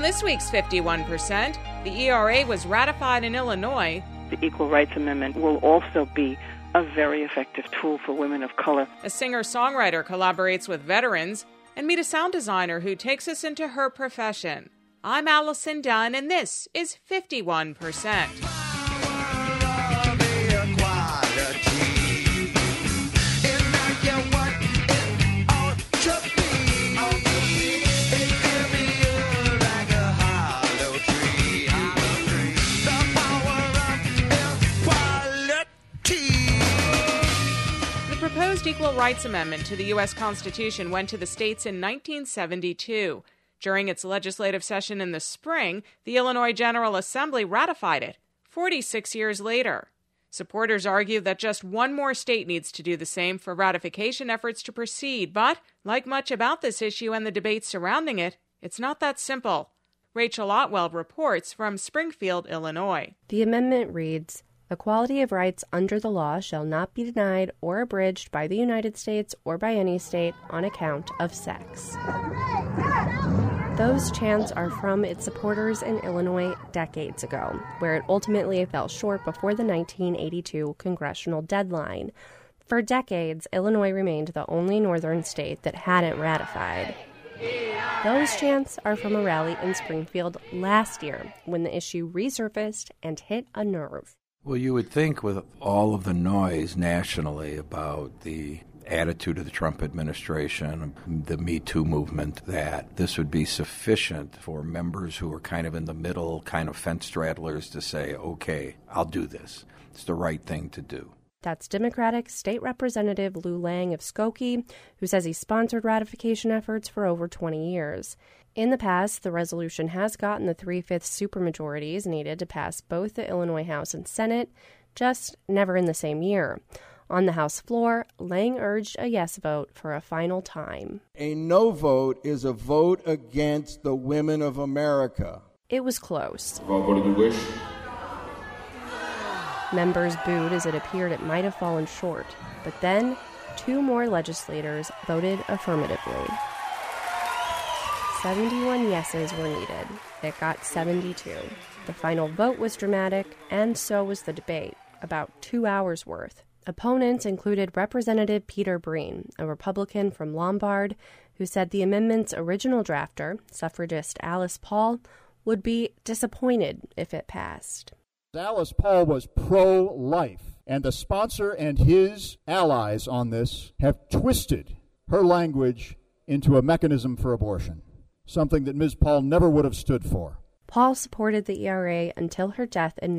this week's 51%, the ERA was ratified in Illinois. The Equal Rights Amendment will also be a very effective tool for women of color. A singer-songwriter collaborates with veterans, and meet a sound designer who takes us into her profession. I'm Allison Dunn, and this is 51%. The proposed Equal Rights Amendment to the U.S. Constitution went to the states in 1972. During its legislative session in the spring, the Illinois General Assembly ratified it 46 years later. Supporters argue that just one more state needs to do the same for ratification efforts to proceed, but, like much about this issue and the debates surrounding it, it's not that simple. Rachel Otwell reports from Springfield, Illinois. The amendment reads, "Equality of rights under the law shall not be denied or abridged by the United States or by any state on account of sex." Those chants are from its supporters in Illinois decades ago, where it ultimately fell short before the 1982 congressional deadline. For decades, Illinois remained the only northern state that hadn't ratified. Those chants are from a rally in Springfield last year, when the issue resurfaced and hit a nerve. Well, you would think with all of the noise nationally about the attitude of the Trump administration, the Me Too movement, that this would be sufficient for members who are kind of in the middle, kind of fence straddlers to say, okay, I'll do this. It's the right thing to do. That's Democratic State Representative Lou Lang of Skokie, who says he sponsored ratification efforts for over 20 years. In the past, the resolution has gotten the 3/5 supermajorities needed to pass both the Illinois House and Senate, just never in the same year. On the House floor, Lang urged a yes vote for a final time. A no vote is a vote against the women of America. It was close. Have all voted your wish? Members booed as it appeared it might have fallen short. But then, 2 more legislators voted affirmatively. 71 yeses were needed. It got 72. The final vote was dramatic, and so was the debate, about 2 hours worth. Opponents included Representative Peter Breen, a Republican from Lombard, who said the amendment's original drafter, suffragist Alice Paul, would be disappointed if it passed. Alice Paul was pro-life, and the sponsor and his allies on this have twisted her language into a mechanism for abortion, something that Ms. Paul never would have stood for. Paul supported the ERA until her death in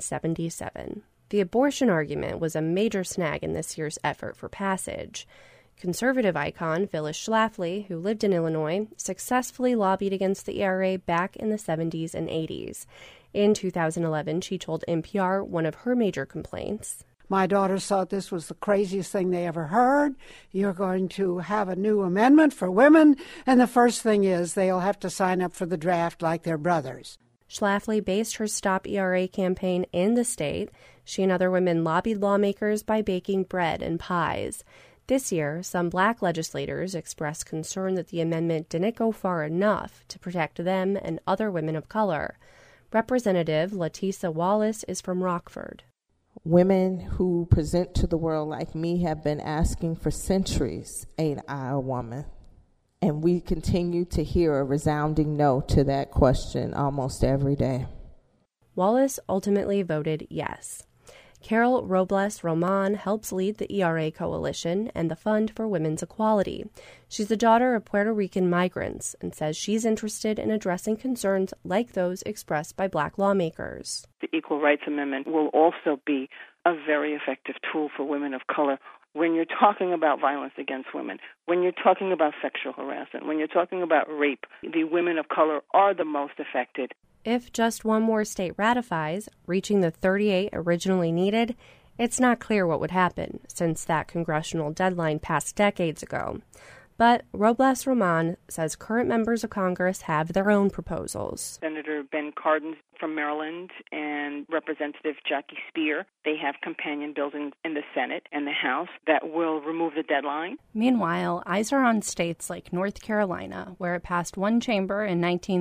1977. The abortion argument was a major snag in this year's effort for passage. Conservative icon Phyllis Schlafly, who lived in Illinois, successfully lobbied against the ERA back in the 70s and 80s. In 2011, she told NPR one of her major complaints. My daughters thought this was the craziest thing they ever heard. You're going to have a new amendment for women, and the first thing is they'll have to sign up for the draft like their brothers. Schlafly based her Stop ERA campaign in the state. She and other women lobbied lawmakers by baking bread and pies. This year, some black legislators expressed concern that the amendment didn't go far enough to protect them and other women of color. Representative Latisa Wallace is from Rockford. Women who present to the world like me have been asking for centuries, ain't I a woman? And we continue to hear a resounding no to that question almost every day. Wallace ultimately voted yes. Carol Robles Roman helps lead the ERA Coalition and the Fund for Women's Equality. She's the daughter of Puerto Rican migrants and says she's interested in addressing concerns like those expressed by black lawmakers. The Equal Rights Amendment will also be a very effective tool for women of color when you're talking about violence against women, when you're talking about sexual harassment, when you're talking about rape. The women of color are the most affected. If just one more state ratifies, reaching the 38 originally needed, it's not clear what would happen, since that congressional deadline passed decades ago. But Robles Roman says current members of Congress have their own proposals. Senator Ben Cardin from Maryland and Representative Jackie Speer, they have companion bills in the Senate and the House that will remove the deadline. Meanwhile, eyes are on states like North Carolina, where it passed one chamber in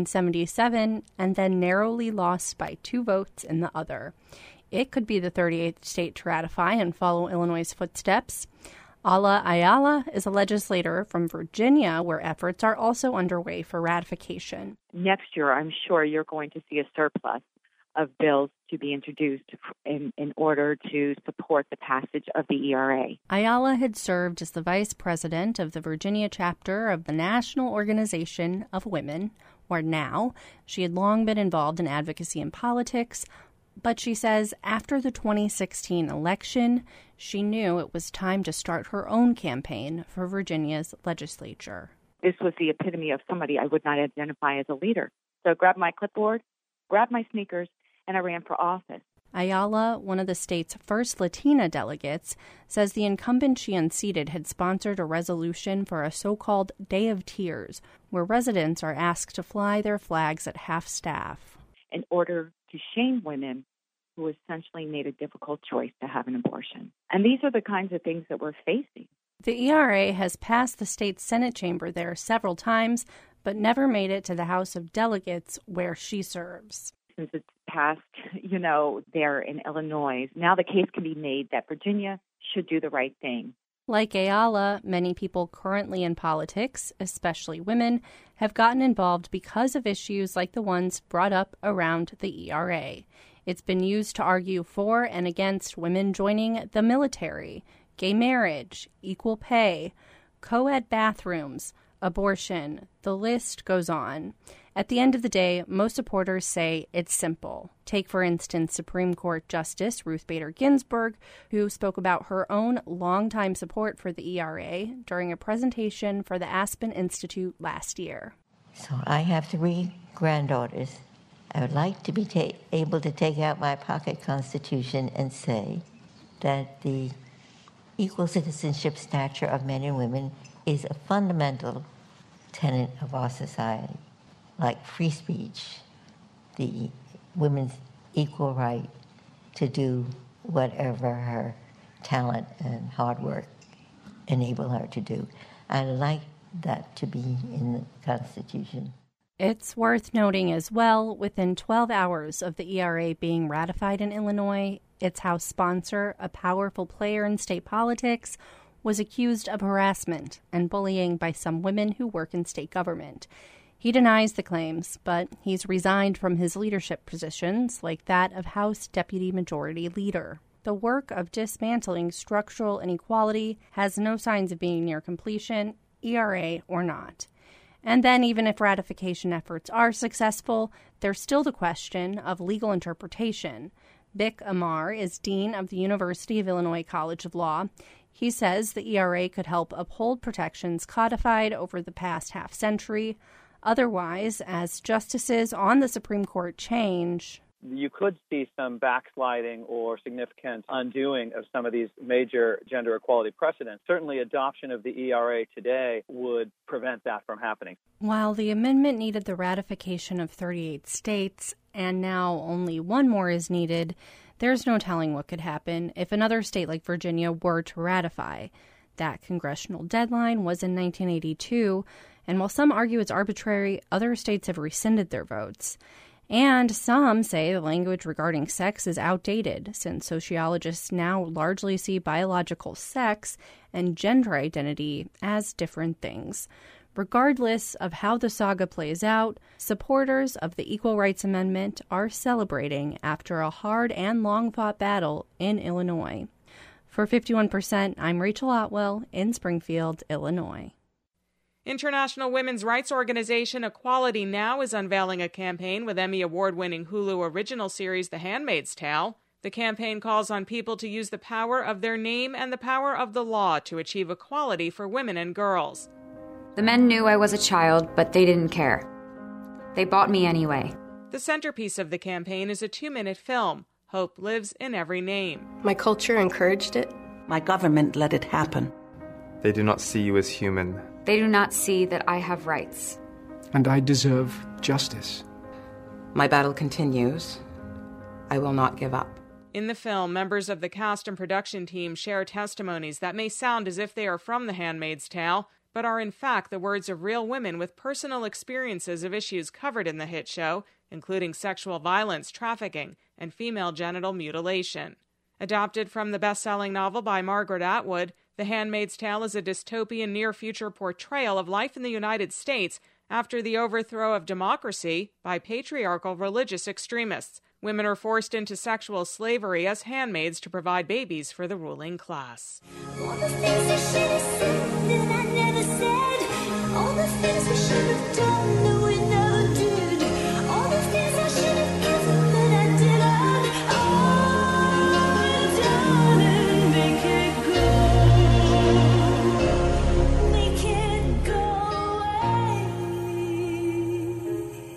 1977 and then narrowly lost by 2 votes in the other. It could be the 38th state to ratify and follow Illinois' footsteps. Ala Ayala is a legislator from Virginia, where efforts are also underway for ratification. Next year, I'm sure you're going to see a surplus of bills to be introduced in order to support the passage of the ERA. Ayala had served as the vice president of the Virginia chapter of the National Organization of Women, or NOW. She had long been involved in advocacy and politics, but she says after the 2016 election, she knew it was time to start her own campaign for Virginia's legislature. This was the epitome of somebody I would not identify as a leader. So I grabbed my clipboard, grabbed my sneakers, and I ran for office. Ayala, one of the state's first Latina delegates, says the incumbent she unseated had sponsored a resolution for a so-called Day of Tears, where residents are asked to fly their flags at half-staff. In order to shame women who essentially made a difficult choice to have an abortion. And these are the kinds of things that we're facing. The ERA has passed the state's Senate chamber there several times, but never made it to the House of Delegates where she serves. Since it's passed, there in Illinois, now the case can be made that Virginia should do the right thing. Like Ayala, many people currently in politics, especially women, have gotten involved because of issues like the ones brought up around the ERA. It's been used to argue for and against women joining the military, gay marriage, equal pay, co-ed bathrooms, abortion. The list goes on. At the end of the day, most supporters say it's simple. Take, for instance, Supreme Court Justice Ruth Bader Ginsburg, who spoke about her own longtime support for the ERA during a presentation for the Aspen Institute last year. So I have 3 granddaughters. I would like to be able to take out my pocket constitution and say that the equal citizenship stature of men and women is a fundamental tenet of our society, like free speech, the women's equal right to do whatever her talent and hard work enable her to do. I'd like that to be in the Constitution. It's worth noting as well, within 12 hours of the ERA being ratified in Illinois, its House sponsor, a powerful player in state politics, was accused of harassment and bullying by some women who work in state government. He denies the claims, but he's resigned from his leadership positions, like that of House Deputy Majority Leader. The work of dismantling structural inequality has no signs of being near completion, ERA or not. And then, even if ratification efforts are successful, there's still the question of legal interpretation. Bick Amar is dean of the University of Illinois College of Law. He says the ERA could help uphold protections codified over the past half-century. Otherwise, as justices on the Supreme Court change, you could see some backsliding or significant undoing of some of these major gender equality precedents. Certainly, adoption of the ERA today would prevent that from happening. While the amendment needed the ratification of 38 states, and now only 1 more is needed, there's no telling what could happen if another state like Virginia were to ratify. That congressional deadline was in 1982, and while some argue it's arbitrary, other states have rescinded their votes. And some say the language regarding sex is outdated, since sociologists now largely see biological sex and gender identity as different things. Regardless of how the saga plays out, supporters of the Equal Rights Amendment are celebrating after a hard and long-fought battle in Illinois. For 51%, I'm Rachel Otwell in Springfield, Illinois. International women's rights organization Equality Now is unveiling a campaign with Emmy Award-winning Hulu original series The Handmaid's Tale. The campaign calls on people to use the power of their name and the power of the law to achieve equality for women and girls. The men knew I was a child, but they didn't care. They bought me anyway. The centerpiece of the campaign is a 2-minute film, Hope Lives in Every Name. My culture encouraged it. My government let it happen. They do not see you as human. They do not see that I have rights. And I deserve justice. My battle continues. I will not give up. In the film, members of the cast and production team share testimonies that may sound as if they are from The Handmaid's Tale, but are in fact the words of real women with personal experiences of issues covered in the hit show, including sexual violence, trafficking, and female genital mutilation. Adapted from the best-selling novel by Margaret Atwood, The Handmaid's Tale is a dystopian near-future portrayal of life in the United States after the overthrow of democracy by patriarchal religious extremists. Women are forced into sexual slavery as handmaids to provide babies for the ruling class. All the things I should have said that I never said. All the things we should have done that we never did. All the things I should have given that I didn't. Oh, darling, make it go. Make it go away.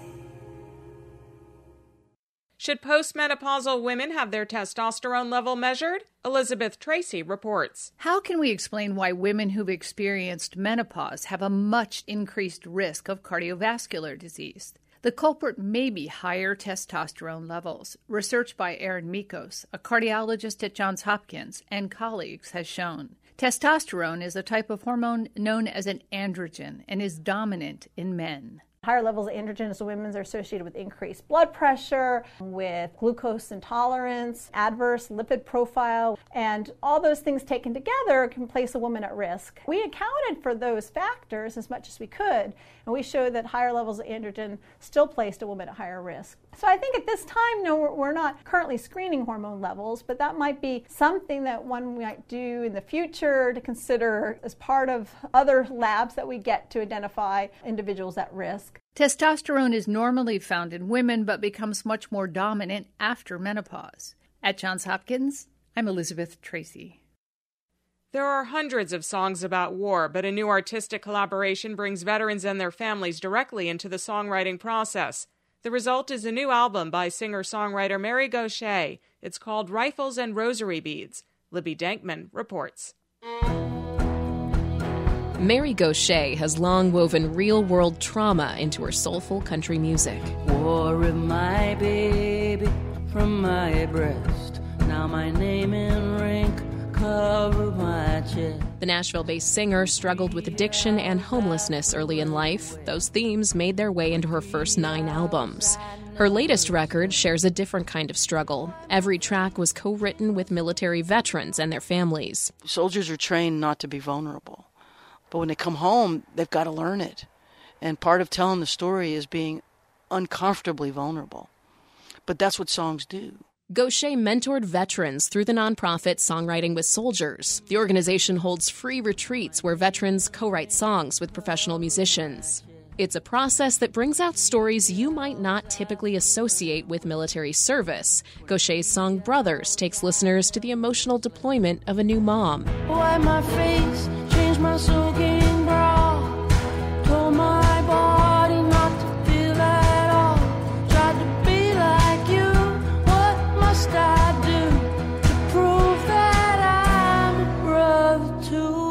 Should postmenopausal women have their testosterone level measured? Elizabeth Tracy reports. How can we explain why women who've experienced menopause have a much increased risk of cardiovascular disease? The culprit may be higher testosterone levels. Research by Erin Mikos, a cardiologist at Johns Hopkins, and colleagues has shown. Testosterone is a type of hormone known as an androgen and is dominant in men. Higher levels of androgens in women are associated with increased blood pressure, with glucose intolerance, adverse lipid profile, and all those things taken together can place a woman at risk. We accounted for those factors as much as we could, and we showed that higher levels of androgen still placed a woman at higher risk. So I think at this time, no, we're not currently screening hormone levels, but that might be something that one might do in the future to consider as part of other labs that we get to identify individuals at risk. Testosterone is normally found in women but becomes much more dominant after menopause. At Johns Hopkins, I'm Elizabeth Tracy. There are hundreds of songs about war, but a new artistic collaboration brings veterans and their families directly into the songwriting process. The result is a new album by singer-songwriter Mary Gauthier. It's called Rifles and Rosary Beads. Libby Dankman reports. Mary Gauthier has long woven real-world trauma into her soulful country music. Wore my baby from my breast. Now my name and rank cover my chest. The Nashville-based singer struggled with addiction and homelessness early in life. Those themes made their way into her first 9 albums. Her latest record shares a different kind of struggle. Every track was co-written with military veterans and their families. Soldiers are trained not to be vulnerable. But when they come home, they've got to learn it. And part of telling the story is being uncomfortably vulnerable. But that's what songs do. Gauthier mentored veterans through the nonprofit Songwriting with Soldiers. The organization holds free retreats where veterans co-write songs with professional musicians. It's a process that brings out stories you might not typically associate with military service. Gauthier's song Brothers takes listeners to the emotional deployment of a new mom. Wipe my face, change my soaking bra, told my body not to feel at all, tried to be like you, what must I do to prove that I'm a brother too?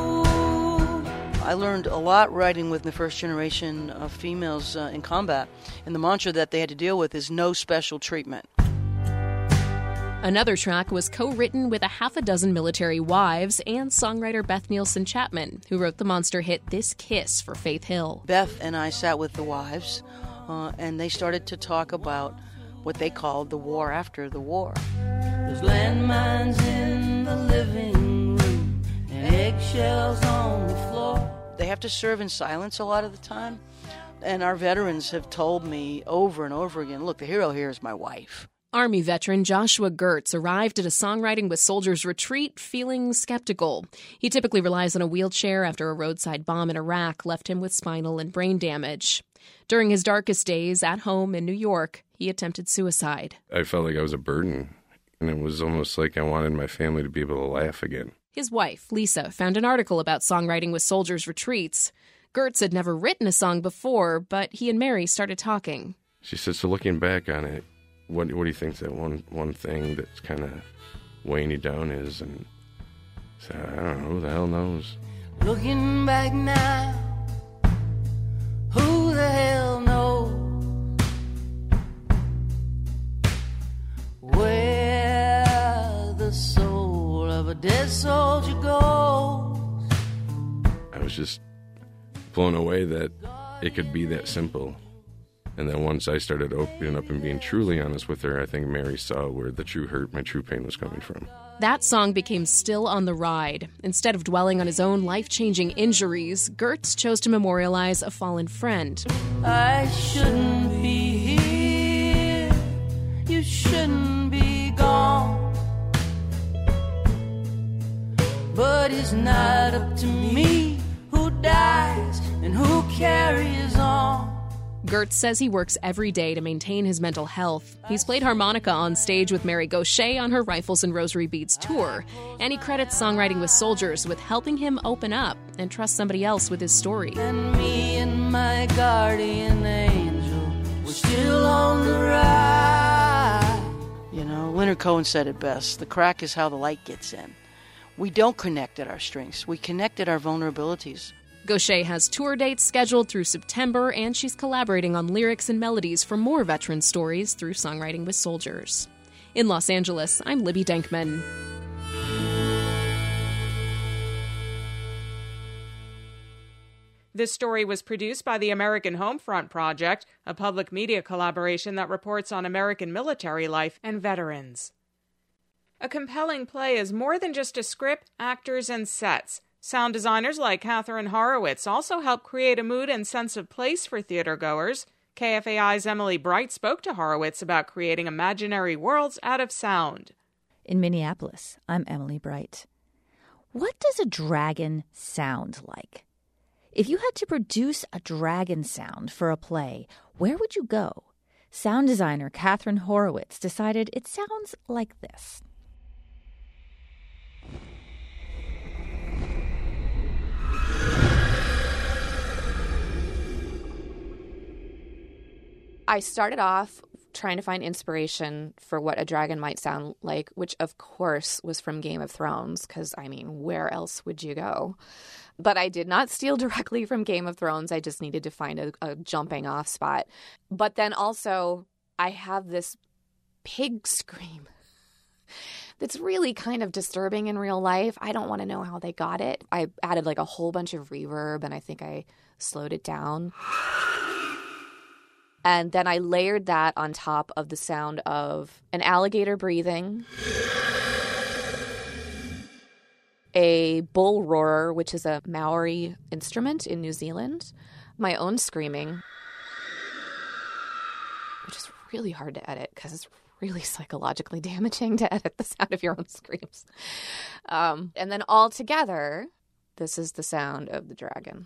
I learned a lot writing with the first generation of females in combat, and the mantra that they had to deal with is no special treatment. Another track was co-written with a half a dozen military wives and songwriter Beth Nielsen Chapman, who wrote the monster hit This Kiss for Faith Hill. Beth and I sat with the wives, and they started to talk about what they called the war after the war. There's landmines in the living room and eggshells on the floor. They have to serve in silence a lot of the time, and our veterans have told me over and over again, look, the hero here is my wife. Army veteran Joshua Gertz arrived at a Songwriting with Soldiers retreat feeling skeptical. He typically relies on a wheelchair after a roadside bomb in Iraq left him with spinal and brain damage. During his darkest days at home in New York, he attempted suicide. I felt like I was a burden, and it was almost like I wanted my family to be able to laugh again. His wife, Lisa, found an article about Songwriting with Soldiers retreats. Gertz had never written a song before, but he and Mary started talking. She said, so looking back on it, what do you think that one thing that's kind of weighing you down is? And I said, I don't know, who the hell knows? Looking back now, who the hell knows where the soul of a dead soldier goes? I was just blown away that it could be that simple. And then once I started opening up and being truly honest with her, I think Mary saw where the true hurt, my true pain was coming from. That song became Still on the Ride. Instead of dwelling on his own life-changing injuries, Gertz chose to memorialize a fallen friend. I shouldn't be here, you shouldn't be gone, but it's not up to me who dies and who carries on. Gertz says he works every day to maintain his mental health. He's played harmonica on stage with Mary Gauthier on her Rifles and Rosary Beads tour, and he credits Songwriting with Soldiers with helping him open up and trust somebody else with his story. And me and my guardian angel were still on the ride. You know, Leonard Cohen said it best. The crack is how the light gets in. We don't connect at our strengths. We connect at our vulnerabilities. Gauthier has tour dates scheduled through September, and she's collaborating on lyrics and melodies for more veteran stories through Songwriting with Soldiers. In Los Angeles, I'm Libby Denkman. This story was produced by the American Homefront Project, a public media collaboration that reports on American military life and veterans. A compelling play is more than just a script, actors, and sets. Sound designers like Catherine Horowitz also help create a mood and sense of place for theatergoers. KFAI's Emily Bright spoke to Horowitz about creating imaginary worlds out of sound. In Minneapolis, I'm Emily Bright. What does a dragon sound like? If you had to produce a dragon sound for a play, where would you go? Sound designer Catherine Horowitz decided it sounds like this. I started off trying to find inspiration for what a dragon might sound like, which of course was from Game of Thrones, because, I mean, where else would you go? But I did not steal directly from Game of Thrones. I just needed to find a jumping off spot. But then also, I have this pig scream that's really kind of disturbing in real life. I don't want to know how they got it. I added like a whole bunch of reverb, and I think I slowed it down. And then I layered that on top of the sound of an alligator breathing, a bull roarer, which is a Maori instrument in New Zealand, my own screaming, which is really hard to edit because it's really psychologically damaging to edit the sound of your own screams. And then all together, this is the sound of the dragon.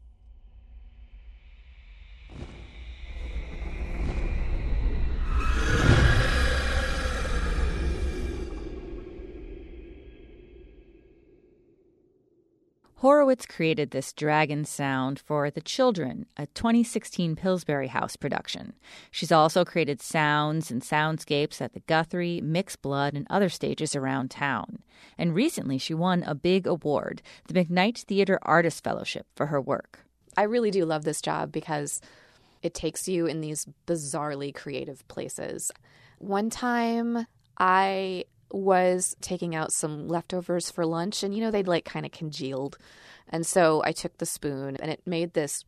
Horowitz created this dragon sound for The Children, a 2016 Pillsbury House production. She's also created sounds and soundscapes at the Guthrie, Mixed Blood, and other stages around town. And recently she won a big award, the McKnight Theater Artist Fellowship, for her work. I really do love this job because it takes you in these bizarrely creative places. One time I was taking out some leftovers for lunch, and they'd like kind of congealed, and so I took the spoon and it made this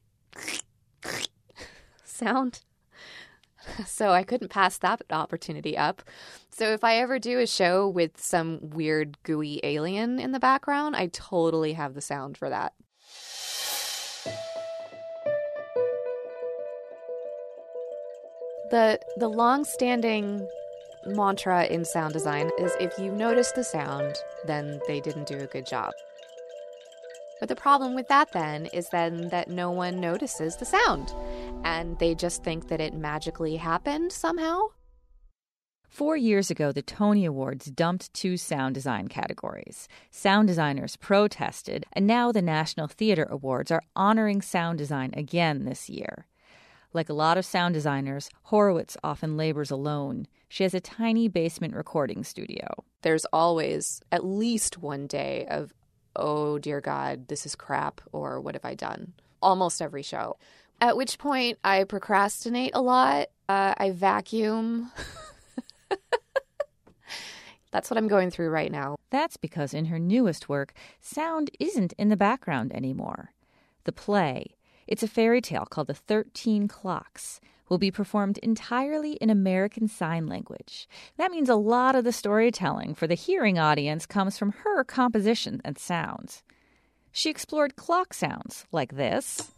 sound, so I couldn't pass that opportunity up. So if I ever do a show with some weird gooey alien in the background, I totally have the sound for that. The long-standing mantra in sound design is if you notice the sound, then they didn't do a good job. But the problem with that then is then that no one notices the sound, and they just think that it magically happened somehow. 4 years ago, the Tony Awards dumped 2 sound design categories. Sound designers protested, and now the National Theater Awards are honoring sound design again this year. Like a lot of sound designers, Horowitz often labors alone. She has a tiny basement recording studio. There's always at least one day of oh dear God, this is crap, or what have I done? Almost every show. At which point I procrastinate a lot. I vacuum. That's what I'm going through right now. That's because in her newest work, sound isn't in the background anymore. The play, it's a fairy tale called The 13 Clocks, will be performed entirely in American Sign Language. That means a lot of the storytelling for the hearing audience comes from her composition and sounds. She explored clock sounds like this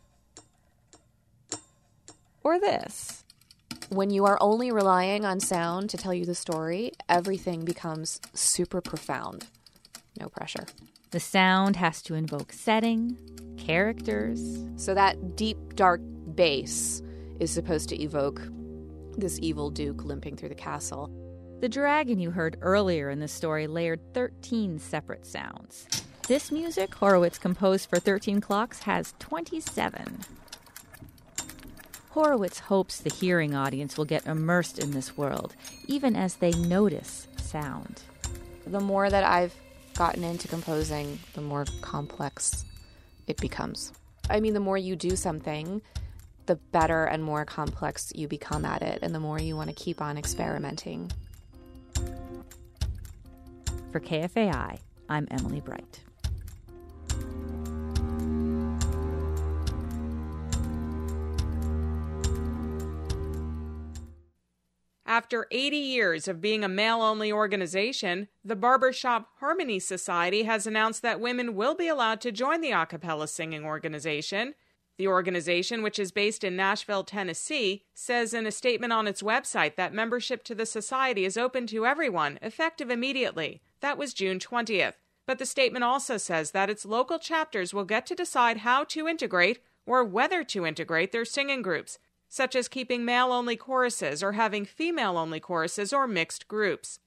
or this. When you are only relying on sound to tell you the story, everything becomes super profound. No pressure. The sound has to invoke setting, characters. So that deep, dark bass is supposed to evoke this evil duke limping through the castle. The dragon you heard earlier in the story layered 13 separate sounds. This music Horowitz composed for 13 Clocks has 27. Horowitz hopes the hearing audience will get immersed in this world, even as they notice sound. The more that I've gotten into composing, the more complex it becomes. I mean, the more you do something, the better and more complex you become at it, and the more you want to keep on experimenting. For KFAI, I'm Emily Bright. After 80 years of being a male-only organization, the Barbershop Harmony Society has announced that women will be allowed to join the a cappella singing organization. The organization, which is based in Nashville, Tennessee, says in a statement on its website that membership to the society is open to everyone, effective immediately. That was June 20th. But the statement also says that its local chapters will get to decide how to integrate or whether to integrate their singing groups, such as keeping male-only choruses or having female-only choruses or mixed groups.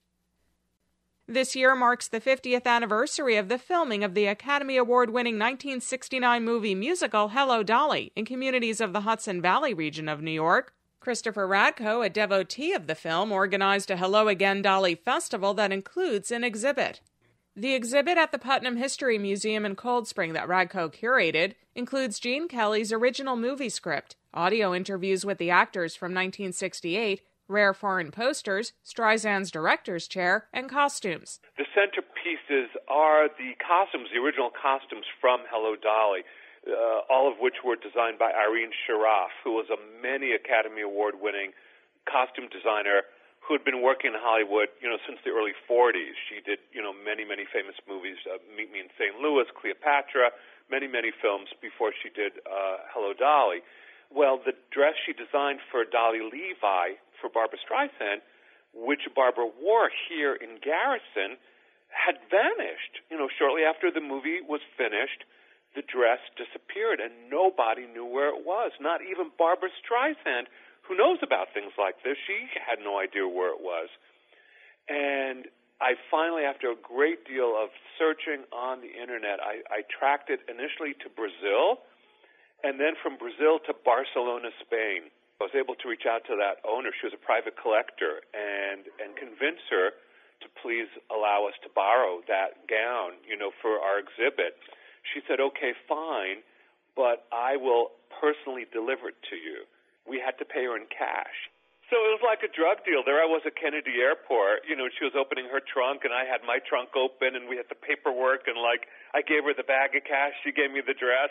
This year marks the 50th anniversary of the filming of the Academy Award-winning 1969 movie musical Hello, Dolly in communities of the Hudson Valley region of New York. Christopher Radko, a devotee of the film, organized a Hello Again, Dolly festival that includes an exhibit. The exhibit at the Putnam History Museum in Cold Spring that Radko curated includes Gene Kelly's original movie script, audio interviews with the actors from 1968, rare foreign posters, Streisand's director's chair, and costumes. The centerpieces are the costumes, the original costumes from Hello, Dolly, all of which were designed by Irene Sharaff, who was a many Academy Award-winning costume designer who had been working in Hollywood, since the early 40s. She did, many, many famous movies, Meet Me in St. Louis, Cleopatra, many, many films before she did Hello, Dolly. Well, the dress she designed for Dolly Levi for Barbra Streisand, which Barbara wore here in Garrison, had vanished. Shortly after the movie was finished, the dress disappeared and nobody knew where it was, not even Barbra Streisand, who knows about things like this. She had no idea where it was. And I finally, after a great deal of searching on the internet, I tracked it initially to Brazil, and then from Brazil to Barcelona, Spain. I was able to reach out to that owner. She was a private collector, and convince her to please allow us to borrow that gown, for our exhibit. She said, okay, fine, but I will personally deliver it to you. We had to pay her in cash. So it was like a drug deal. There I was at Kennedy Airport. She was opening her trunk, and I had my trunk open, and we had the paperwork, and, I gave her the bag of cash. She gave me the dress,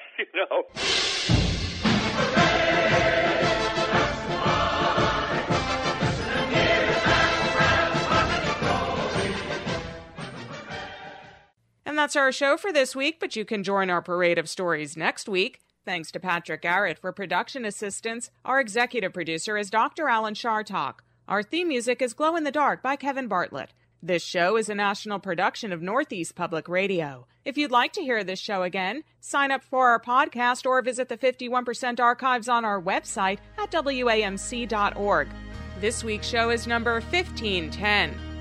And that's our show for this week, but you can join our parade of stories next week. Thanks to Patrick Garrett for production assistance. Our executive producer is Dr. Alan Shartok. Our theme music is Glow in the Dark by Kevin Bartlett. This show is a national production of Northeast Public Radio. If you'd like to hear this show again, sign up for our podcast or visit the 51% archives on our website at WAMC.org. This week's show is number 1510.